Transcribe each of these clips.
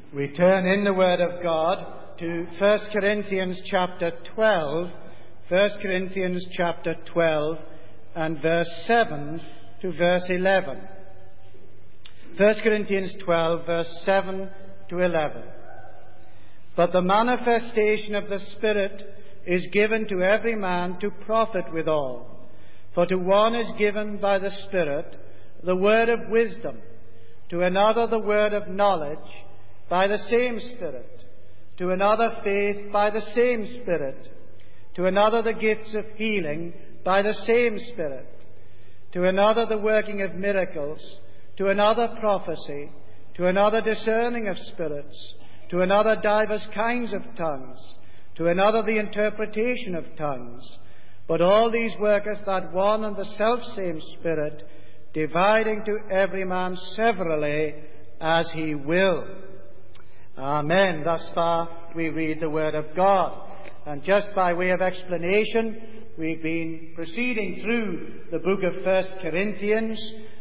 We turn in the Word of God to 1 Corinthians chapter 12, 1 Corinthians chapter 12 and verse 7 to verse 11. 1 Corinthians 12, verse 7 to 11. But the manifestation of the Spirit is given to every man to profit withal. For to one is given by the Spirit the word of wisdom, to another the word of knowledge by the same Spirit, to another faith by the same Spirit, to another the gifts of healing by the same Spirit, to another the working of miracles, to another prophecy, to another discerning of spirits, to another divers kinds of tongues, to another the interpretation of tongues. But all these worketh that one and the selfsame Spirit, dividing to every man severally as he will. Amen. Thus far we read the Word of God. And just by way of explanation, we've been proceeding through the book of 1 Corinthians,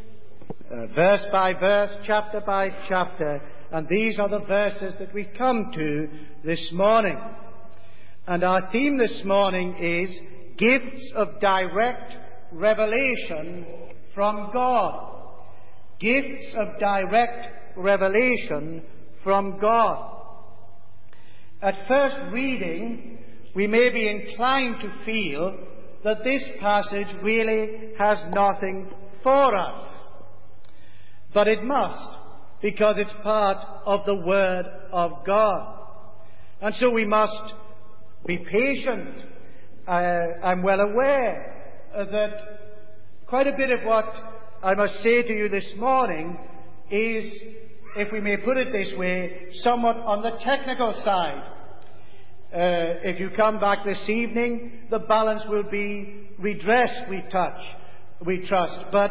verse by verse, chapter by chapter. And these are the verses that we come to this morning. And our theme this morning is gifts of direct revelation from God. Gifts of direct revelation from God. At first reading, we may be inclined to feel that this passage really has nothing for us. But it must, because it's part of the Word of God. And so we must be patient. I'm well aware that quite a bit of what I must say to you this morning is, if we may put it this way, somewhat on the technical side. If you come back this evening, the balance will be redressed, we trust. But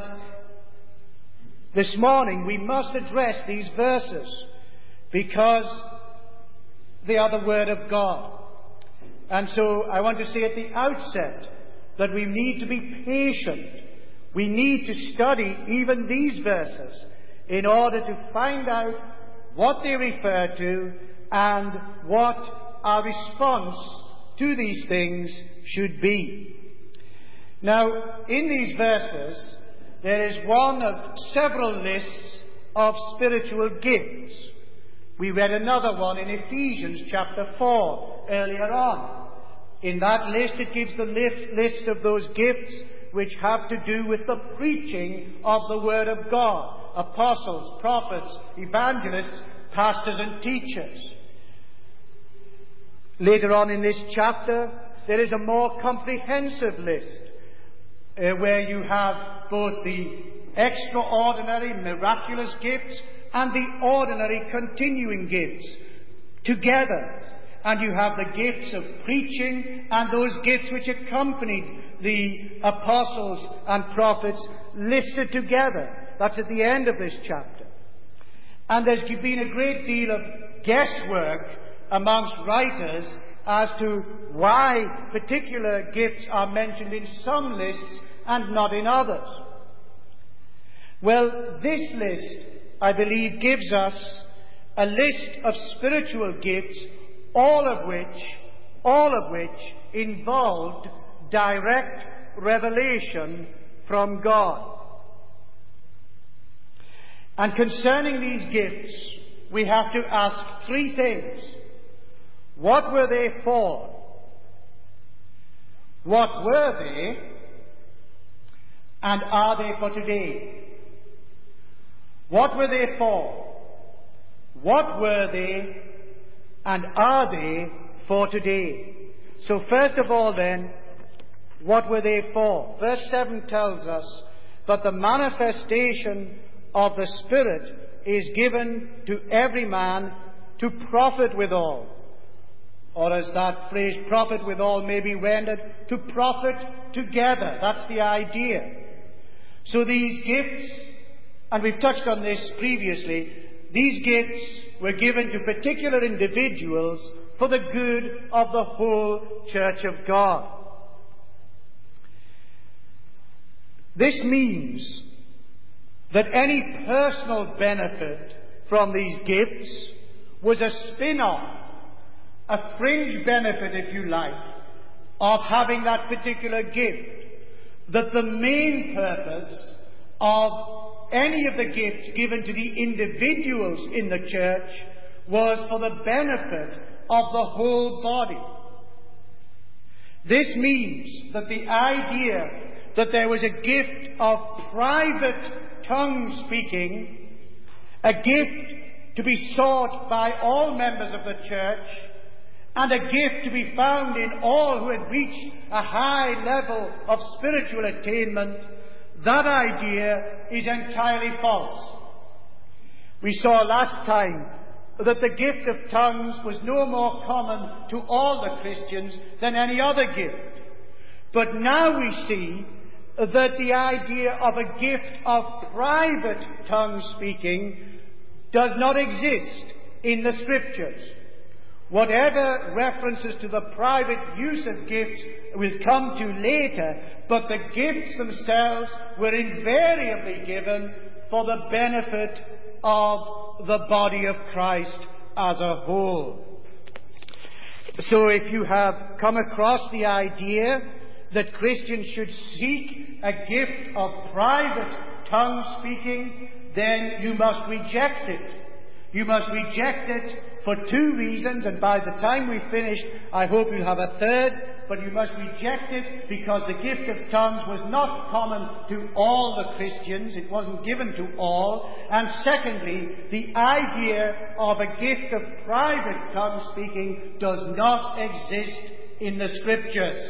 this morning we must address these verses because they are the Word of God. And so I want to say at the outset that we need to be patient. We need to study even these verses in order to find out what they refer to and what our response to these things should be. Now, in these verses, there is one of several lists of spiritual gifts. We read another one in Ephesians chapter 4 earlier on. In that list, it gives the list of those gifts which have to do with the preaching of the Word of God. Apostles, prophets, evangelists, pastors and teachers. Later on in this chapter, there is a more comprehensive list where you have both the extraordinary, miraculous gifts and the ordinary, continuing gifts together. And you have the gifts of preaching and those gifts which accompanied the apostles and prophets listed together. That's at the end of this chapter. And there's been a great deal of guesswork amongst writers as to why particular gifts are mentioned in some lists and not in others. Well, this list, I believe, gives us a list of spiritual gifts, all of which involved direct revelation from God. And concerning these gifts, we have to ask three things. What were they for? What were they? And are they for today? What were they for? What were they? And are they for today? So first of all then, what were they for? Verse 7 tells us, but the manifestation of the Spirit is given to every man to profit withal. Or as that phrase, profit withal, may be rendered, to profit together. That's the idea. So these gifts, and we've touched on this previously, these gifts were given to particular individuals for the good of the whole Church of God. This means that any personal benefit from these gifts was a spin-off, a fringe benefit, if you like, of having that particular gift. That the main purpose of any of the gifts given to the individuals in the church was for the benefit of the whole body. This means that the idea that there was a gift of private tongue speaking, a gift to be sought by all members of the church, and a gift to be found in all who had reached a high level of spiritual attainment, that idea is entirely false. We saw last time that the gift of tongues was no more common to all the Christians than any other gift. But now we see that the idea of a gift of private tongue speaking does not exist in the Scriptures. Whatever references to the private use of gifts will come to later, but the gifts themselves were invariably given for the benefit of the body of Christ as a whole. So if you have come across the idea that Christians should seek a gift of private tongue speaking, then you must reject it. You must reject it for two reasons, and by the time we finish, I hope you'll have a third. But you must reject it because the gift of tongues was not common to all the Christians. It wasn't given to all. And secondly, the idea of a gift of private tongue speaking does not exist in the Scriptures.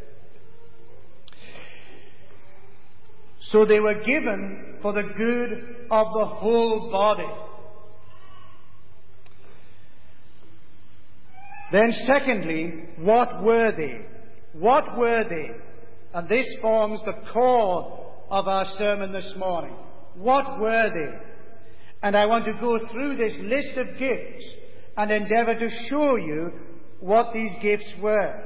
So they were given for the good of the whole body. Then secondly, what were they? What were they? And this forms the core of our sermon this morning. What were they? And I want to go through this list of gifts and endeavour to show you what these gifts were.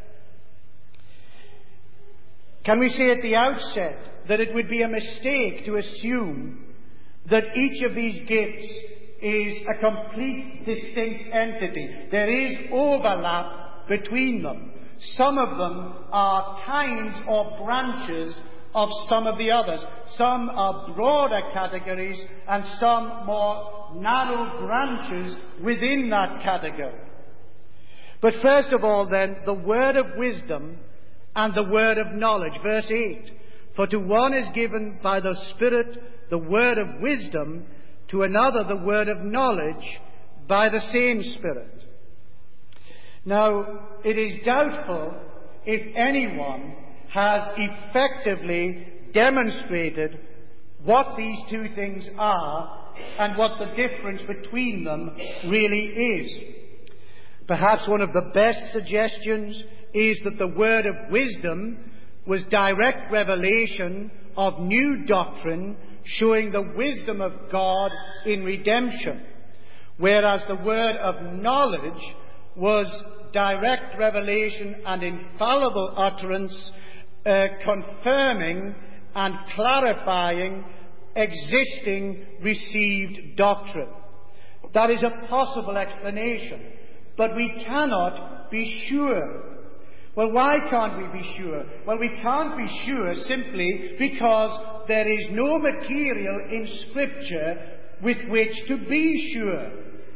Can we say at the outset that it would be a mistake to assume that each of these gifts is a complete, distinct entity? There is overlap between them. Some of them are kinds or branches of some of the others. Some are broader categories and some more narrow branches within that category. But first of all then, the word of wisdom and the word of knowledge. Verse 8. For to one is given by the Spirit the word of wisdom, to another the word of knowledge by the same Spirit. Now, it is doubtful if anyone has effectively demonstrated what these two things are and what the difference between them really is. Perhaps one of the best suggestions is that the word of wisdom was direct revelation of new doctrine showing the wisdom of God in redemption, whereas the word of knowledge was direct revelation and infallible utterance, confirming and clarifying existing received doctrine. That is a possible explanation, but we cannot be sure. Well, why can't we be sure? Well, we can't be sure simply because there is no material in Scripture with which to be sure.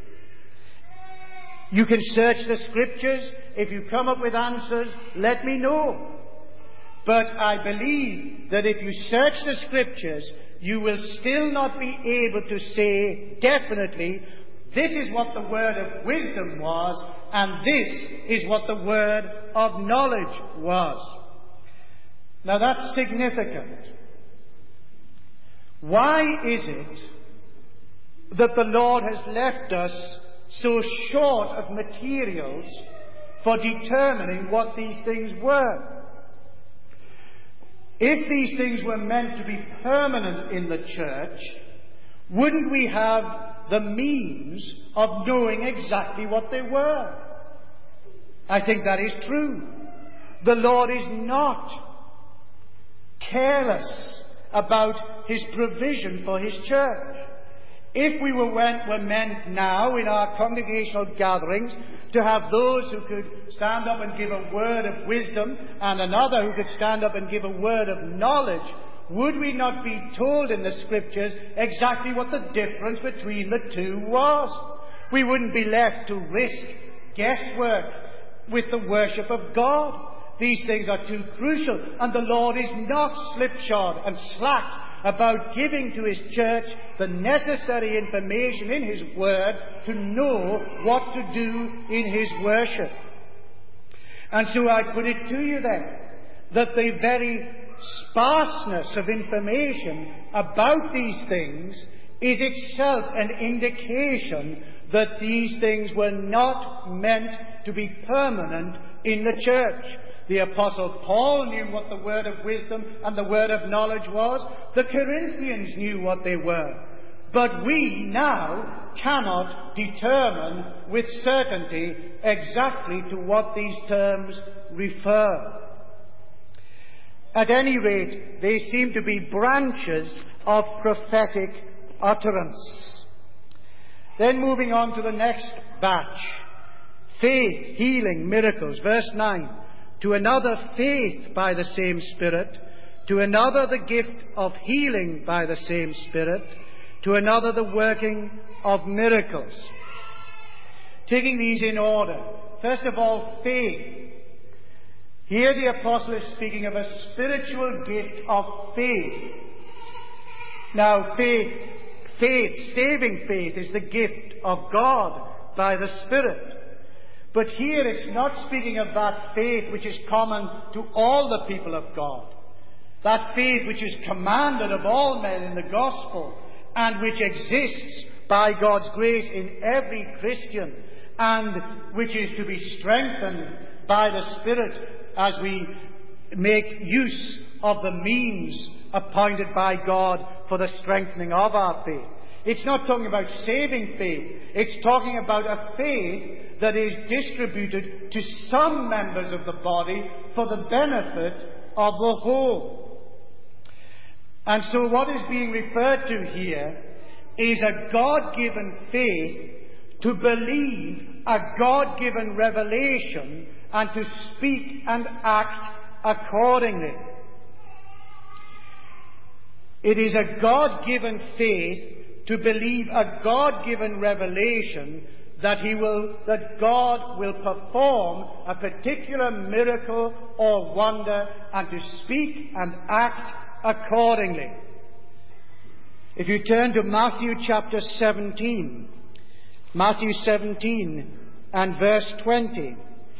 You can search the Scriptures. If you come up with answers, let me know. But I believe that if you search the Scriptures, you will still not be able to say definitely, this is what the word of wisdom was, and this is what the word of knowledge was. Now that's significant. Why is it that the Lord has left us so short of materials for determining what these things were? If these things were meant to be permanent in the church, wouldn't we have the means of knowing exactly what they were? I think that is true. The Lord is not careless about His provision for His church. If we were meant now in our congregational gatherings to have those who could stand up and give a word of wisdom and another who could stand up and give a word of knowledge, would we not be told in the Scriptures exactly what the difference between the two was? We wouldn't be left to risk guesswork with the worship of God. These things are too crucial, and the Lord is not slipshod and slack about giving to His church the necessary information in His Word to know what to do in His worship. And so I put it to you then, that the very sparseness of information about these things is itself an indication that these things were not meant to be permanent in the church. The Apostle Paul knew what the word of wisdom and the word of knowledge was. The Corinthians knew what they were. But we now cannot determine with certainty exactly to what these terms refer. At any rate, they seem to be branches of prophetic utterance. Then moving on to the next batch. Faith, healing, miracles. Verse 9. To another faith by the same Spirit. To another the gift of healing by the same Spirit. To another the working of miracles. Taking these in order. First of all, faith. Here the apostle is speaking of a spiritual gift of faith. Now, faith, saving faith, is the gift of God by the Spirit. But here it's not speaking of that faith which is common to all the people of God. That faith which is commanded of all men in the gospel and which exists by God's grace in every Christian and which is to be strengthened by the Spirit as we make use of the means appointed by God for the strengthening of our faith. It's not talking about saving faith. It's talking about a faith that is distributed to some members of the body for the benefit of the whole. And so what is being referred to here is a God-given faith to believe a God-given revelation and to speak and act accordingly. It is a God-given faith to believe a God-given revelation that God will perform a particular miracle or wonder and to speak and act accordingly. If you turn to Matthew chapter 17, Matthew 17 and verse 20.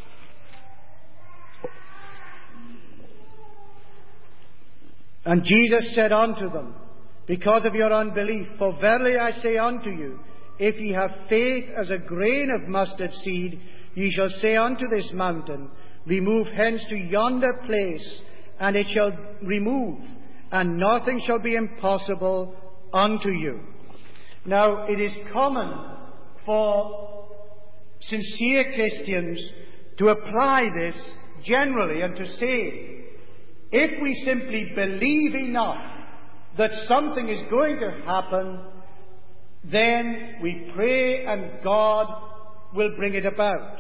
And Jesus said unto them, because of your unbelief, for verily I say unto you, if ye have faith as a grain of mustard seed, ye shall say unto this mountain, remove hence to yonder place, and it shall remove, and nothing shall be impossible unto you. Now, it is common for sincere Christians to apply this generally and to say, if we simply believe enough that something is going to happen, then we pray and God will bring it about.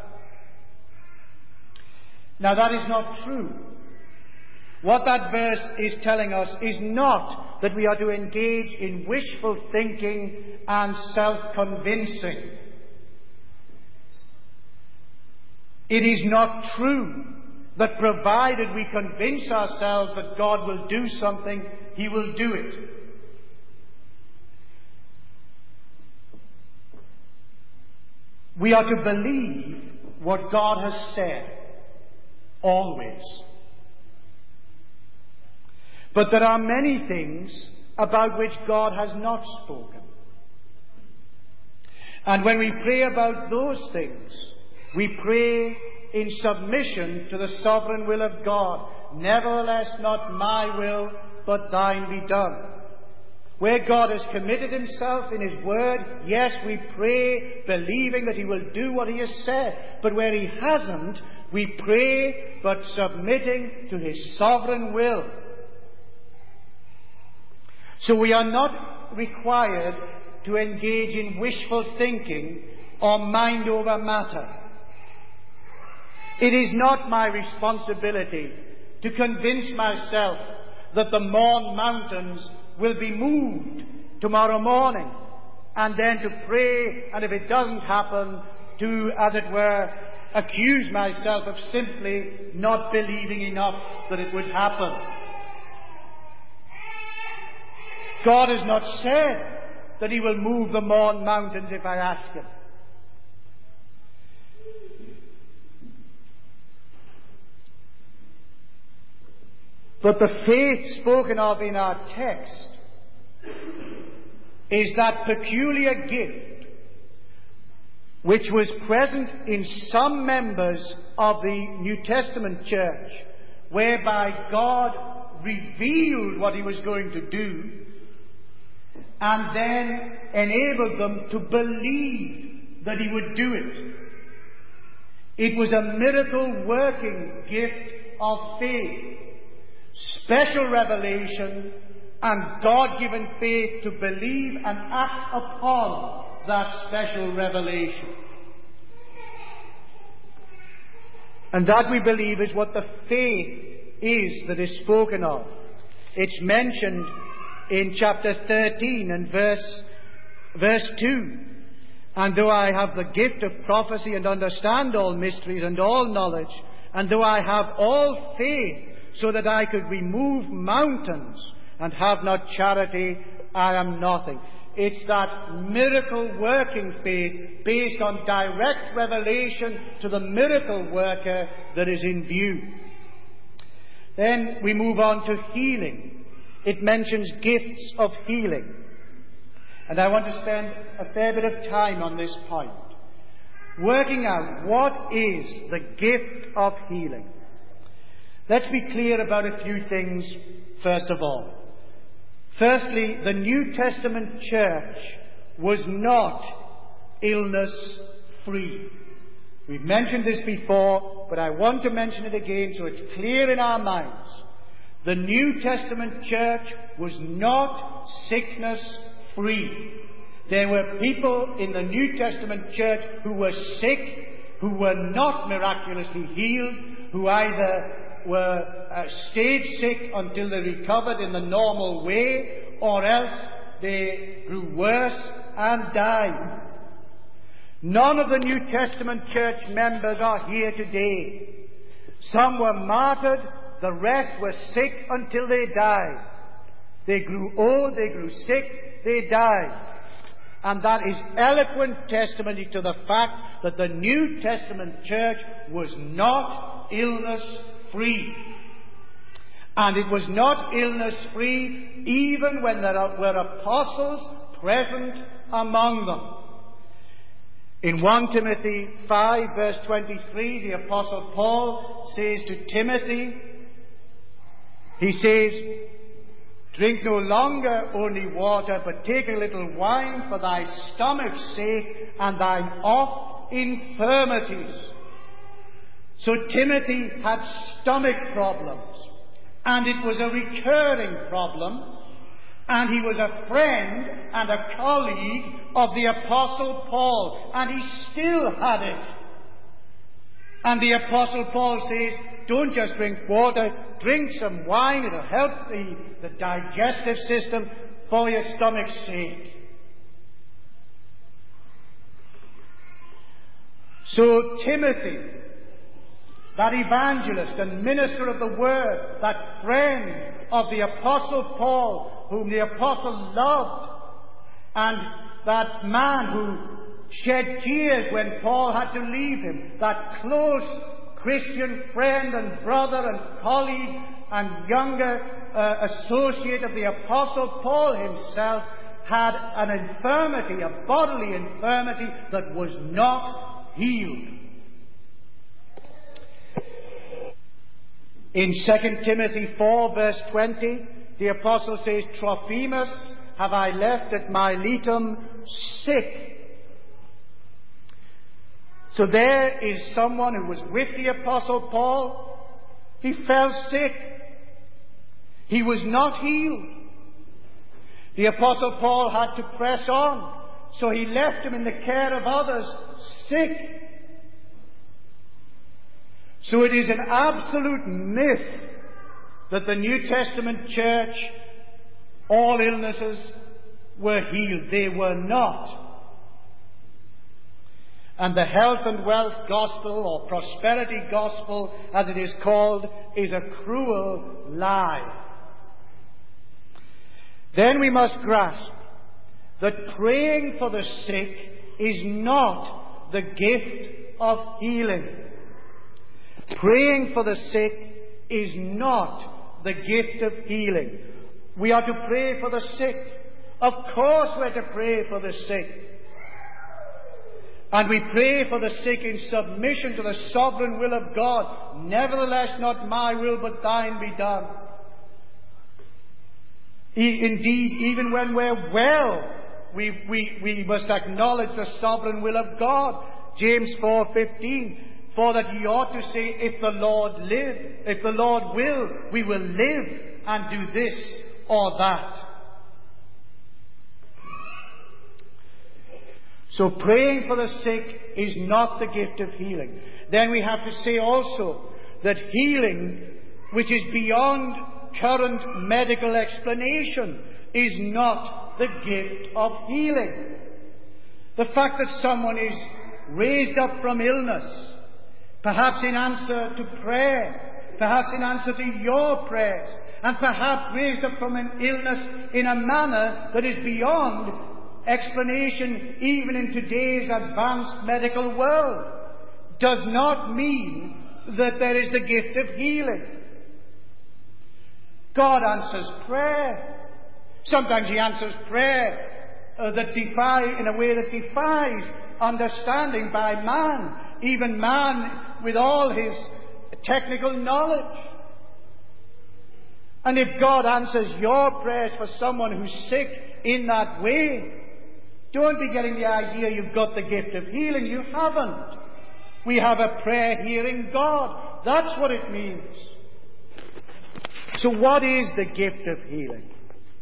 Now that is not true. What that verse is telling us is not that we are to engage in wishful thinking and self-convincing. It is not true that provided we convince ourselves that God will do something, He will do it. We are to believe what God has said, always. But there are many things about which God has not spoken. And when we pray about those things, we pray in submission to the sovereign will of God. Nevertheless, not my will, but thine be done. Where God has committed Himself in His Word, yes, we pray believing that He will do what He has said. But where He hasn't, we pray but submitting to His sovereign will. So we are not required to engage in wishful thinking or mind over matter. It is not my responsibility to convince myself that the Mourne Mountains will be moved tomorrow morning, and then to pray, and if it doesn't happen, to, as it were, accuse myself of simply not believing enough that it would happen. God has not said that He will move the Mourne Mountains if I ask Him. But the faith spoken of in our text is that peculiar gift which was present in some members of the New Testament church, whereby God revealed what He was going to do and then enabled them to believe that He would do it. It was a miracle working gift of faith, special revelation, and God-given faith to believe and act upon that special revelation. And that, we believe, is what the faith is that is spoken of. It's mentioned in chapter 13 and verse 2. And though I have the gift of prophecy and understand all mysteries and all knowledge, and though I have all faith so that I could remove mountains and have not charity, I am nothing. It's that miracle-working faith based on direct revelation to the miracle worker that is in view. Then we move on to healing. It mentions gifts of healing. And I want to spend a fair bit of time on this point, working out what is the gift of healing. Let's be clear about a few things first of all. Firstly, the New Testament church was not illness-free. We've mentioned this before, but I want to mention it again so it's clear in our minds. The New Testament church was not sickness-free. There were people in the New Testament church who were sick, who were not miraculously healed, who either were stayed sick until they recovered in the normal way, or else they grew worse and died. None of the New Testament church members are here today. Some were martyred, the rest were sick until they died. They grew old, they grew sick, they died. And that is eloquent testimony to the fact that the New Testament church was not illness-free. And it was not illness-free even when there were apostles present among them. In 1 Timothy 5 verse 23, the Apostle Paul says to Timothy, he says, "Drink no longer only water, but take a little wine for thy stomach's sake and thine oft infirmities." So Timothy had stomach problems, and it was a recurring problem, and he was a friend and a colleague of the Apostle Paul, and he still had it. And the Apostle Paul says, don't just drink water, drink some wine, it'll help the digestive system for your stomach's sake. So Timothy, that evangelist and minister of the Word, that friend of the Apostle Paul, whom the Apostle loved, and that man who shed tears when Paul had to leave him, that close Christian friend and brother and colleague and younger associate of the Apostle Paul himself, had an infirmity, a bodily infirmity that was not healed. In 2 Timothy 4 verse 20, the Apostle says, "Trophimus have I left at Miletum sick." So there is someone who was with the Apostle Paul. He fell sick. He was not healed. The Apostle Paul had to press on. so he left him in the care of others, sick. So it is an absolute myth that the New Testament church, all illnesses were healed. They were not. And the health and wealth gospel, or prosperity gospel, as it is called, is a cruel lie. Then we must grasp that praying for the sick is not the gift of healing. Praying for the sick is not the gift of healing. We are to pray for the sick. Of course we're to pray for the sick. And we pray for the sick in submission to the sovereign will of God. Nevertheless, not my will, but thine be done. Indeed, even when we're well, we must acknowledge the sovereign will of God. James 4:15. For that ye ought to say, if the Lord will, we will live and do this or that. So praying for the sick is not the gift of healing. Then we have to say also that healing, which is beyond current medical explanation, is not the gift of healing. The fact that someone is raised up from illness, perhaps in answer to prayer, perhaps in answer to your prayers, and perhaps raised up from an illness in a manner that is beyond explanation even in today's advanced medical world, does not mean that there is the gift of healing. God answers prayer. Sometimes He answers prayer in a way that defies understanding by man, even man with all his technical knowledge. And if God answers your prayers for someone who's sick in that way, don't be getting the idea you've got the gift of healing. You haven't. We have a prayer-hearing God. That's what it means. So what is the gift of healing?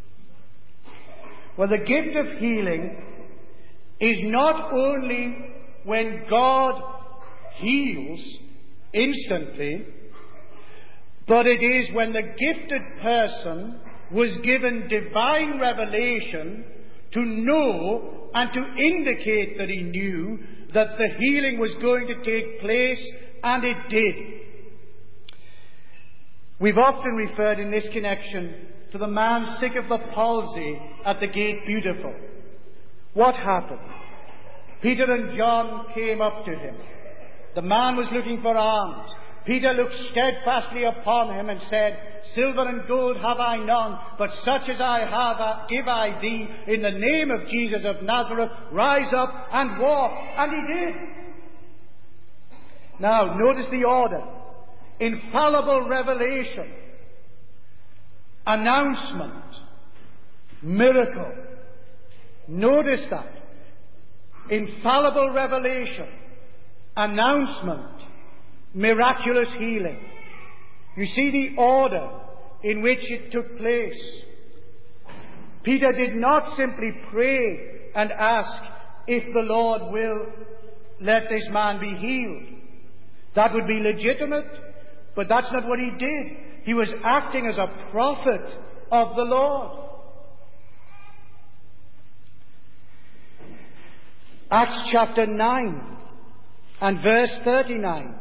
Well, the gift of healing is not only when God heals instantly, but it is when the gifted person was given divine revelation to know and to indicate that he knew that the healing was going to take place, and it did. We've often referred in this connection to the man sick of the palsy at the Gate Beautiful. What happened? Peter and John came up to him. The man was looking for alms. Peter looked steadfastly upon him and said, Silver and gold have I none, but such as I have give I thee. In the name of Jesus of Nazareth, rise up and walk. And he did. Now, notice the order. Infallible revelation. Announcement. Miracle. Notice that. Infallible revelation. Announcement. Miraculous healing. You see the order in which it took place. Peter did not simply pray and ask, if the Lord will, let this man be healed. That would be legitimate, but that's not what he did. He was acting as a prophet of the Lord. Acts chapter 9 and verse 39.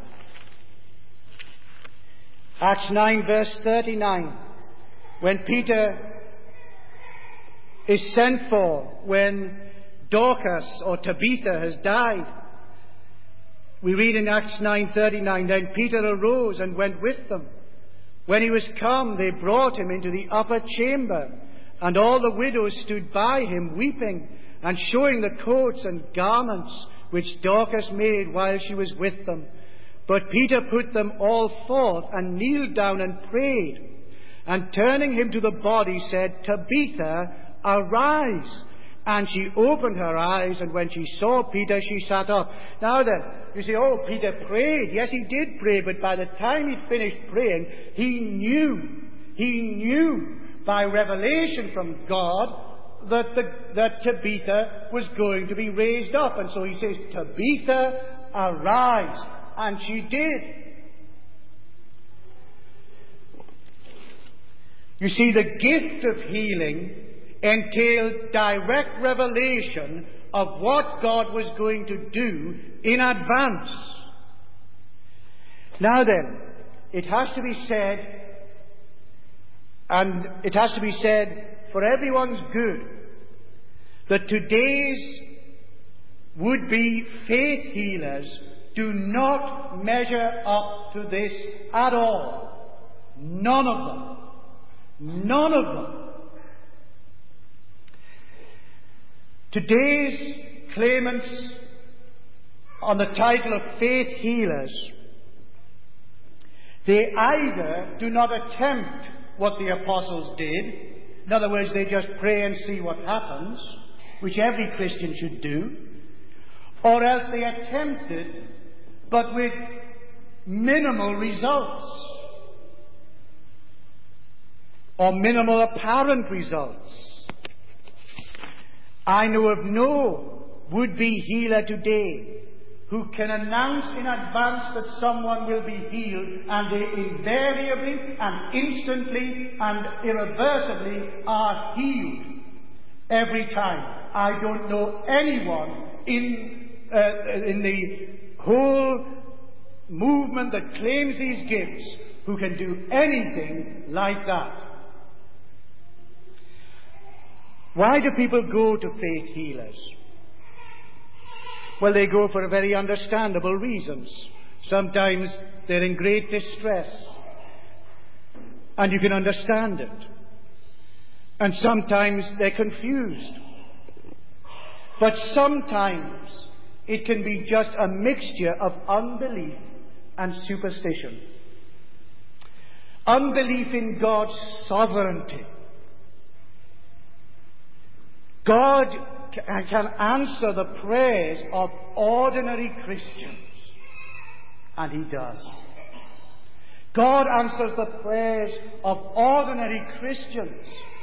Acts 9 verse 39. When Peter is sent for, when Dorcas or Tabitha has died, we read in Acts 9:39, then Peter arose and went with them. When he was come, they brought him into the upper chamber, and all the widows stood by him, weeping, and showing the coats and garments which Dorcas made while she was with them. But Peter put them all forth, and kneeled down and prayed. And turning him to the body, said, Tabitha, arise. And she opened her eyes, and when she saw Peter, she sat up. Now then, you say, oh, Peter prayed. Yes, he did pray, but by the time he finished praying, he knew by revelation from God that Tabitha was going to be raised up. And so he says, Tabitha, arise. And she did. You see, the gift of healing entailed direct revelation of what God was going to do in advance. Now then, it has to be said, and it has to be said for everyone's good, that today's would-be faith healers do not measure up to this at all. None of them. None of them. Today's claimants on the title of faith healers, they either do not attempt what the apostles did, in other words, they just pray and see what happens, which every Christian should do, or else they attempt it, but with minimal results, or minimal apparent results. I know of no would-be healer today who can announce in advance that someone will be healed, and they invariably and instantly and irreversibly are healed every time. I don't know anyone in the whole movement that claims these gifts who can do anything like that. Why do people go to faith healers? Well, they go for very understandable reasons. Sometimes they're in great distress, and you can understand it. And sometimes they're confused. But sometimes it can be just a mixture of unbelief and superstition. Unbelief in God's sovereignty. God can answer the prayers of ordinary Christians. And He does. God answers the prayers of ordinary Christians.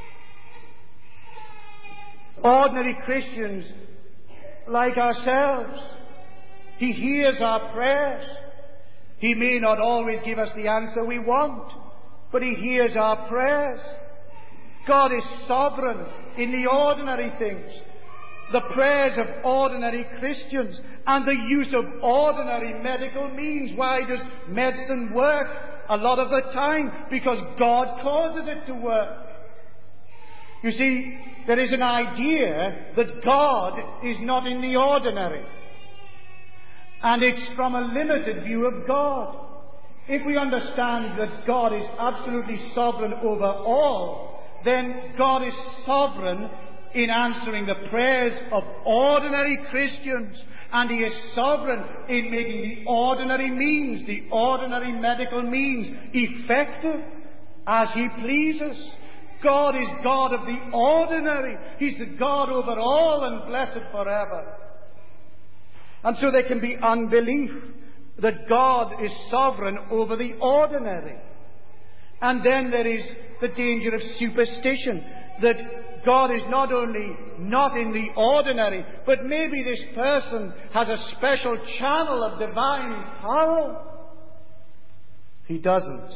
Ordinary Christians like ourselves. He hears our prayers. He may not always give us the answer we want, but He hears our prayers. God is sovereign in the ordinary things, the prayers of ordinary Christians, and the use of ordinary medical means. Why does medicine work? A lot of the time because God causes it to work. You see, there is an idea that God is not in the ordinary, and it's from a limited view of God. If we understand that God is absolutely sovereign over all, then God is sovereign in answering the prayers of ordinary Christians, and He is sovereign in making the ordinary means, the ordinary medical means, effective as He pleases. God is God of the ordinary. He's the God over all and blessed forever. And so there can be unbelief that God is sovereign over the ordinary. And then there is the danger of superstition, that God is not only not in the ordinary, but maybe this person has a special channel of divine power. He doesn't.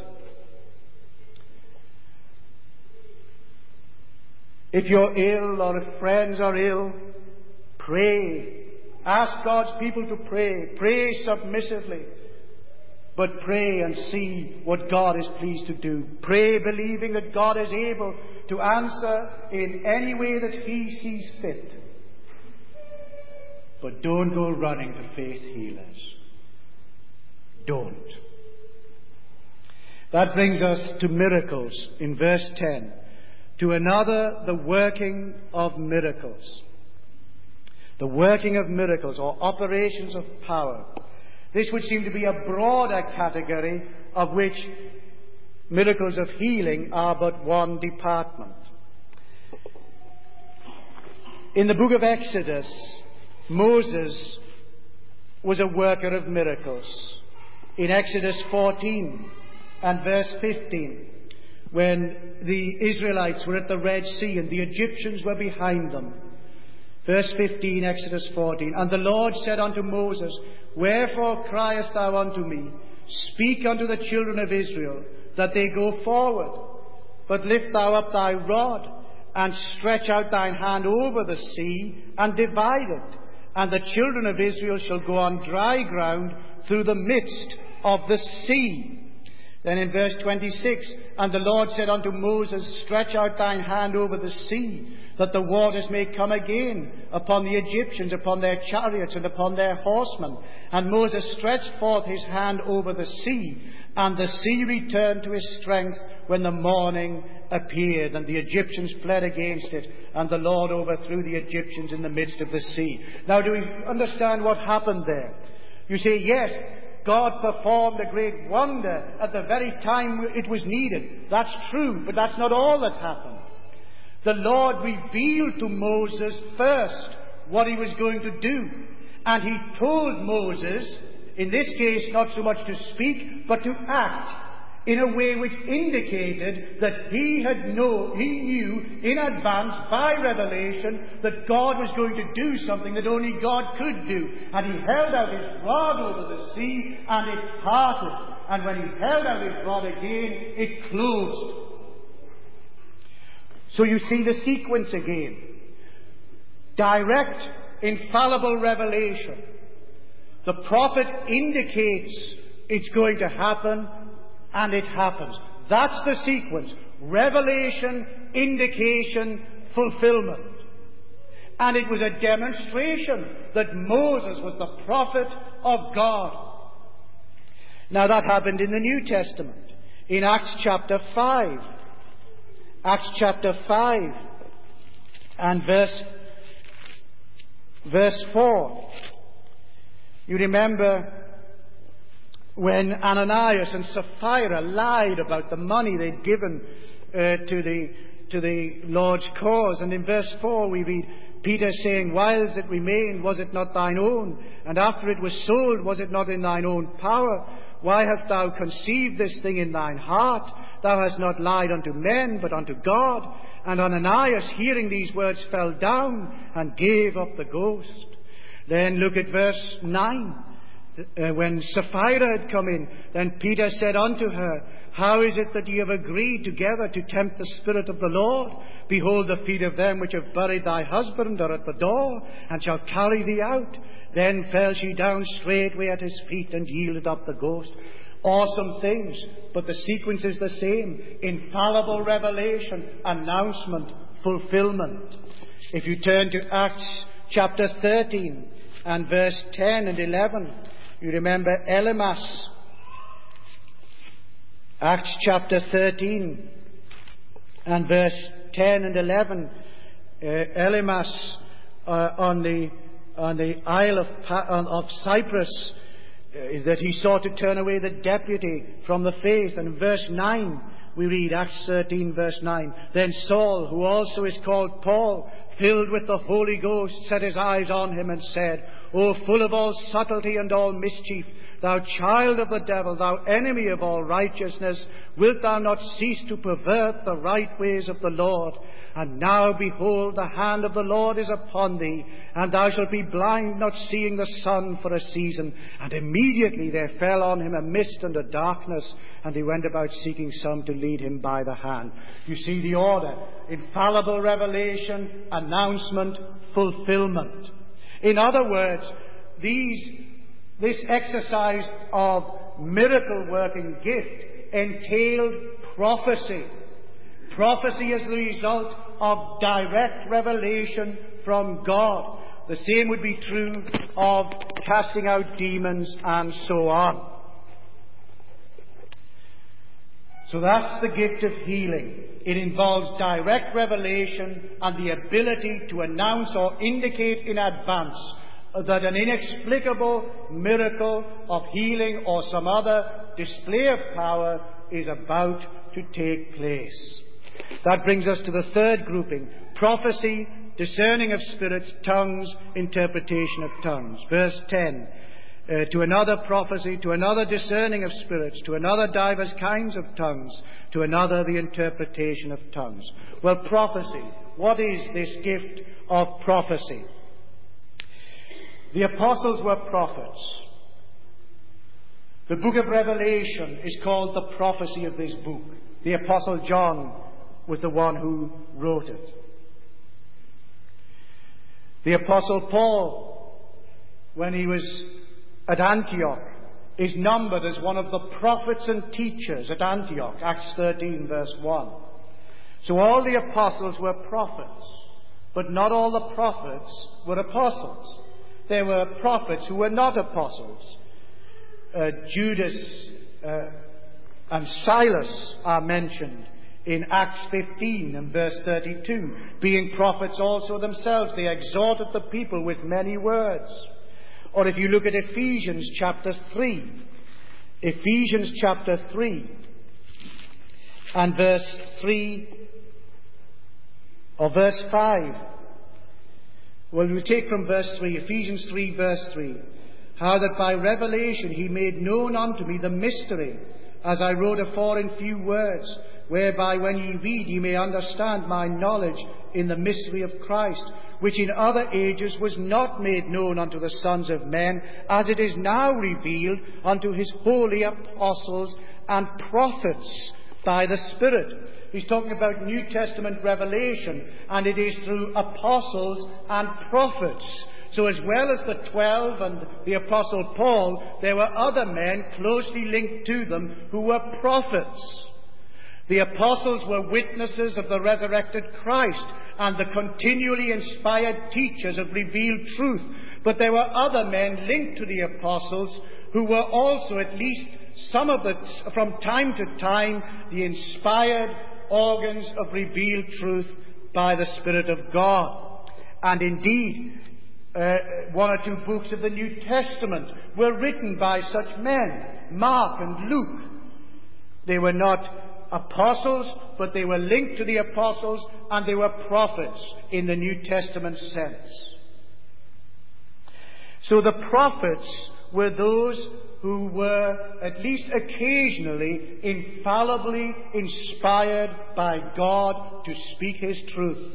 If you're ill or if friends are ill, pray. Ask God's people to pray. Pray submissively. But pray and see what God is pleased to do. Pray believing that God is able to answer in any way that He sees fit. But don't go running to faith healers. Don't. That brings us to miracles in verse 10. To another, the working of miracles. The working of miracles, or operations of power. This would seem to be a broader category of which miracles of healing are but one department. In the book of Exodus, Moses was a worker of miracles. In Exodus 14 and verse 15, when the Israelites were at the Red Sea and the Egyptians were behind them. Verse 15, Exodus 14. And the Lord said unto Moses, Wherefore criest thou unto me? Speak unto the children of Israel, that they go forward. But lift thou up thy rod, and stretch out thine hand over the sea, and divide it. And the children of Israel shall go on dry ground through the midst of the sea. Then in verse 26, And the Lord said unto Moses, Stretch out thine hand over the sea, that the waters may come again upon the Egyptians, upon their chariots, and upon their horsemen. And Moses stretched forth his hand over the sea, and the sea returned to his strength when the morning appeared, and the Egyptians fled against it, and the Lord overthrew the Egyptians in the midst of the sea. Now, do we understand what happened there? You say, yes, God performed a great wonder at the very time it was needed. That's true, but that's not all that happened. The Lord revealed to Moses first what he was going to do. And he told Moses, in this case not so much to speak, but to act in a way which indicated that he knew in advance by revelation that God was going to do something that only God could do. And he held out his rod over the sea, and it parted. And when he held out his rod again, it closed. So you see the sequence again. Direct, infallible revelation. The prophet indicates it's going to happen, and it happens. That's the sequence. Revelation, indication, fulfillment. And it was a demonstration that Moses was the prophet of God. Now that happened in the New Testament. In Acts chapter 5. Acts chapter 5 and verse 4. You remember when Ananias and Sapphira lied about the money they'd given to the Lord's cause. And in verse 4 we read, Peter saying, Whiles it remained, was it not thine own? And after it was sold, was it not in thine own power? Why hast thou conceived this thing in thine heart? Thou hast not lied unto men, but unto God. And Ananias, hearing these words, fell down and gave up the ghost. Then look at verse 9. When Sapphira had come in, then Peter said unto her, How is it that ye have agreed together to tempt the Spirit of the Lord? Behold, the feet of them which have buried thy husband are at the door, and shall carry thee out. Then fell she down straightway at his feet, and yielded up the ghost. Awesome things, but the sequence is the same. Infallible revelation, announcement, fulfillment. If you turn to Acts chapter 13 and verse 10 and 11, you remember Elymas. Acts chapter 13 and verse 10 and 11. Elymas on the Isle of Cyprus, that he sought to turn away the deputy from the faith. And in verse 9, we read, Acts 13, verse 9, Then Saul, who also is called Paul, filled with the Holy Ghost, set his eyes on him and said, O full of all subtlety and all mischief, thou child of the devil, thou enemy of all righteousness, wilt thou not cease to pervert the right ways of the Lord? And now, behold, the hand of the Lord is upon thee, and thou shalt be blind, not seeing the sun for a season. And immediately there fell on him a mist and a darkness, and he went about seeking some to lead him by the hand. You see the order. Infallible revelation, announcement, fulfillment. In other words, this exercise of miracle-working gift entailed prophecy. Prophecy is the result of direct revelation from God. The same would be true of casting out demons and so on. So that's the gift of healing. It involves direct revelation and the ability to announce or indicate in advance that an inexplicable miracle of healing or some other display of power is about to take place. That brings us to the third grouping: prophecy, discerning of spirits, tongues, interpretation of tongues. Verse 10. to another prophecy, to another discerning of spirits, to another divers kinds of tongues, to another the interpretation of tongues. Well, prophecy. What is this gift of prophecy? The apostles were prophets. The book of Revelation is called the prophecy of this book. The apostle John was the one who wrote it. The apostle Paul, when he was at Antioch, is numbered as one of the prophets and teachers at Antioch, Acts 13 verse 1. So all the apostles were prophets, but not all the prophets were apostles. There were prophets who were not apostles. Judas and Silas are mentioned in Acts 15 and verse 32. Being prophets also themselves, they exhorted the people with many words. Or if you look at Ephesians chapter 3, Ephesians chapter 3 and verse 3 or verse 5. Well, we take from verse 3, Ephesians 3 verse 3. How that by revelation he made known unto me the mystery, as I wrote afore in few words, whereby when ye read ye may understand my knowledge in the mystery of Christ, which in other ages was not made known unto the sons of men, as it is now revealed unto his holy apostles and prophets by the Spirit. He's talking about New Testament revelation, and it is through apostles and prophets. So as well as the 12 and the Apostle Paul, there were other men closely linked to them who were prophets. The apostles were witnesses of the resurrected Christ and the continually inspired teachers of revealed truth. But there were other men linked to the apostles who were also, at least from time to time, the inspired organs of revealed truth by the Spirit of God. And indeed, one or two books of the New Testament were written by such men, Mark and Luke. They were not apostles, but they were linked to the apostles, and they were prophets in the New Testament sense. So the prophets were those who were, at least occasionally, infallibly inspired by God to speak His truth.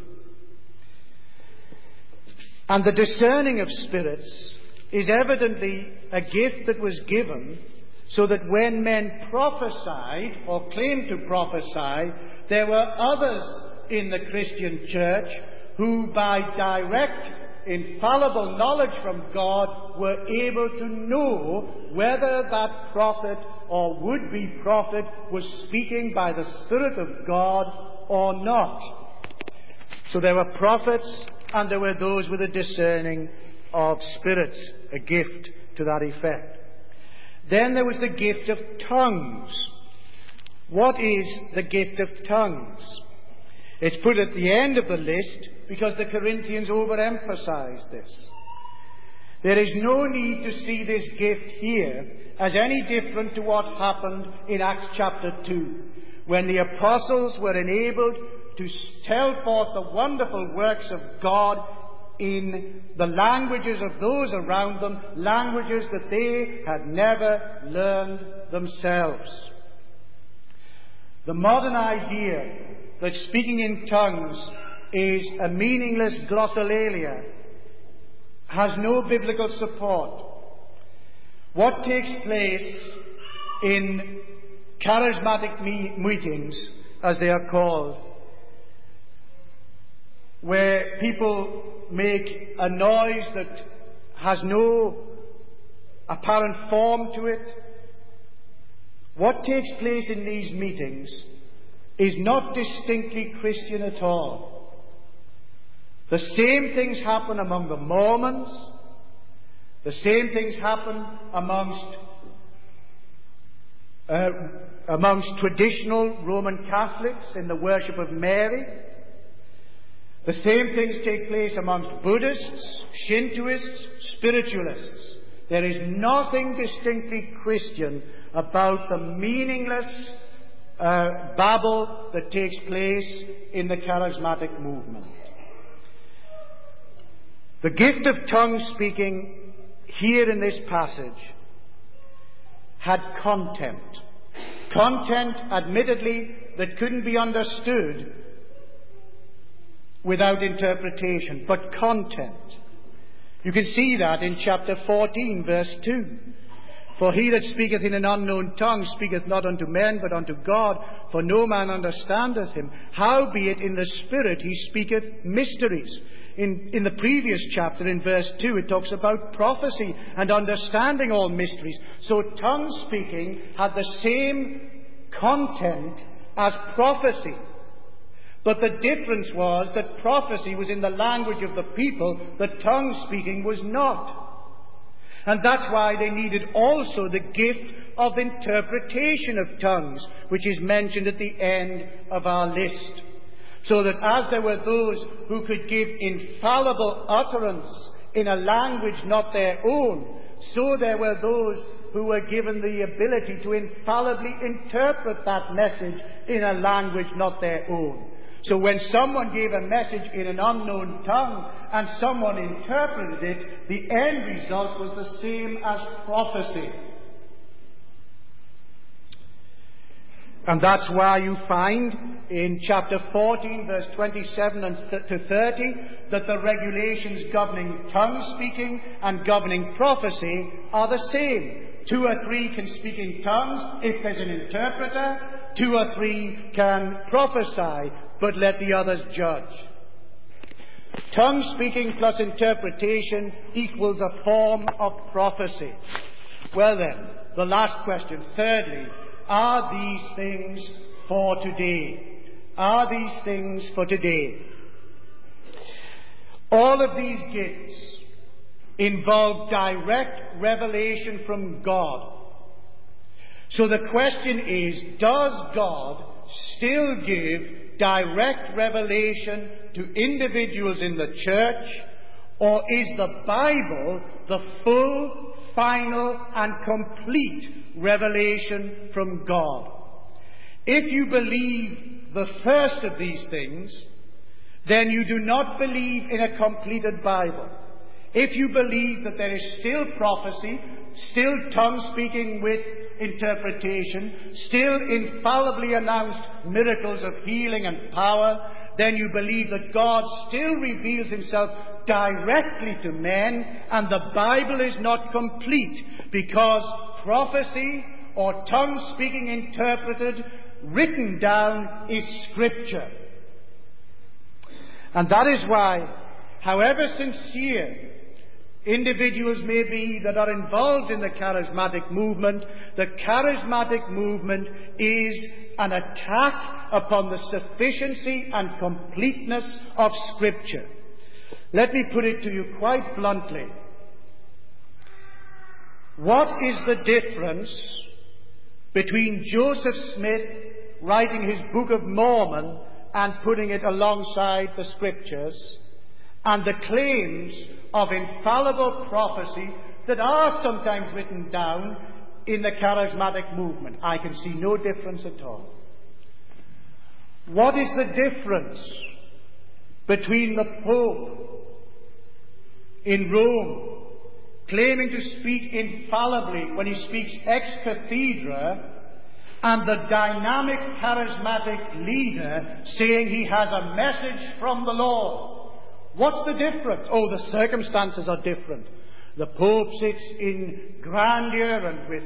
And the discerning of spirits is evidently a gift that was given so that when men prophesied or claimed to prophesy, there were others in the Christian church who, by direct, infallible knowledge from God, were able to know whether that prophet or would-be prophet was speaking by the Spirit of God or not. So there were prophets, and there were those with a discerning of spirits, a gift to that effect. Then there was the gift of tongues. What is the gift of tongues? It's put at the end of the list because the Corinthians overemphasized this. There is no need to see this gift here as any different to what happened in Acts chapter 2, when the apostles were enabled to tell forth the wonderful works of God in the languages of those around them, languages that they had never learned themselves. The modern idea that speaking in tongues is a meaningless glossolalia has no biblical support. What takes place in charismatic meetings, as they are called, where people make a noise that has no apparent form to it. What takes place in these meetings is not distinctly Christian at all. The same things happen among the Mormons. The same things happen amongst traditional Roman Catholics in the worship of Mary. The same things take place amongst Buddhists, Shintoists, spiritualists. There is nothing distinctly Christian about the meaningless babble that takes place in the charismatic movement. The gift of tongue speaking here in this passage had content. Content, admittedly, that couldn't be understood without interpretation, but content. You can see that in chapter 14, verse 2. For he that speaketh in an unknown tongue speaketh not unto men, but unto God, for no man understandeth him. Howbeit in the Spirit he speaketh mysteries. In the previous chapter, in verse 2, it talks about prophecy and understanding all mysteries. So tongue speaking had the same content as prophecy. But the difference was that prophecy was in the language of the people, that tongue speaking was not. And that's why they needed also the gift of interpretation of tongues, which is mentioned at the end of our list. So that as there were those who could give infallible utterance in a language not their own, so there were those who were given the ability to infallibly interpret that message in a language not their own. So when someone gave a message in an unknown tongue and someone interpreted it, the end result was the same as prophecy. And that's why you find in chapter 14, verse 27 to 30, that the regulations governing tongue speaking and governing prophecy are the same. 2 or 3 can speak in tongues if there's an interpreter. 2 or 3 can prophesy, but let the others judge. Tongue speaking plus interpretation equals a form of prophecy. Well then, the last question. Thirdly, are these things for today? Are these things for today? All of these gifts involve direct revelation from God. So the question is, does God still give direct revelation to individuals in the church, or is the Bible the full, final, and complete revelation from God? If you believe the first of these things, then you do not believe in a completed Bible. If you believe that there is still prophecy, still tongue speaking with interpretation, still infallibly announced miracles of healing and power, then you believe that God still reveals himself directly to men, and the Bible is not complete, because prophecy or tongue speaking interpreted, written down, is Scripture. And that is why, however sincere individuals may be that are involved in the charismatic movement, the charismatic movement is an attack upon the sufficiency and completeness of Scripture. Let me put it to you quite bluntly. What is the difference between Joseph Smith writing his Book of Mormon and putting it alongside the Scriptures, and the claims of infallible prophecy that are sometimes written down in the charismatic movement? I can see no difference at all. What is the difference between the Pope in Rome claiming to speak infallibly when he speaks ex cathedra, and the dynamic charismatic leader saying he has a message from the Lord? What's the difference? Oh, the circumstances are different. The Pope sits in grandeur and with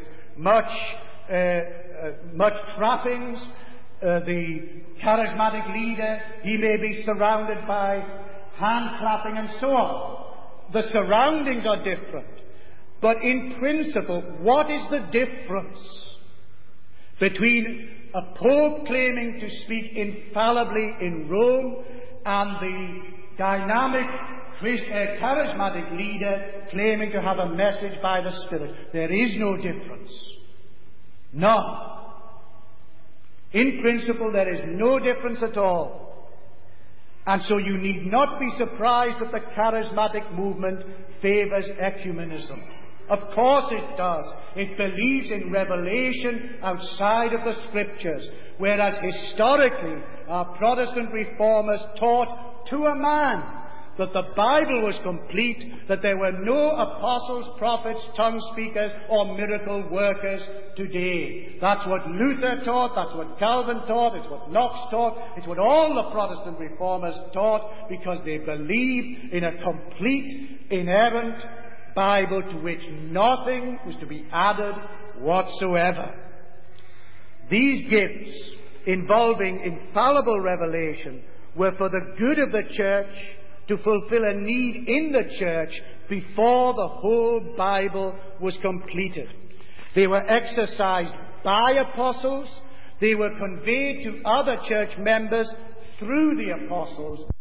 much trappings. The charismatic leader, he may be surrounded by hand clapping and so on. The surroundings are different. But in principle, what is the difference between a Pope claiming to speak infallibly in Rome and the dynamic charismatic leader claiming to have a message by the Spirit? There is no difference. None. In principle, there is no difference at all. And so you need not be surprised that the charismatic movement favors ecumenism. Of course it does. It believes in revelation outside of the Scriptures, whereas historically our Protestant reformers taught to a man that the Bible was complete, that there were no apostles, prophets, tongue speakers, or miracle workers today. That's what Luther taught, that's what Calvin taught, it's what Knox taught, it's what all the Protestant reformers taught, because they believed in a complete, inerrant Bible to which nothing was to be added whatsoever. These gifts, involving infallible revelation, were for the good of the church, to fulfill a need in the church before the whole Bible was completed. They were exercised by apostles. They were conveyed to other church members through the apostles.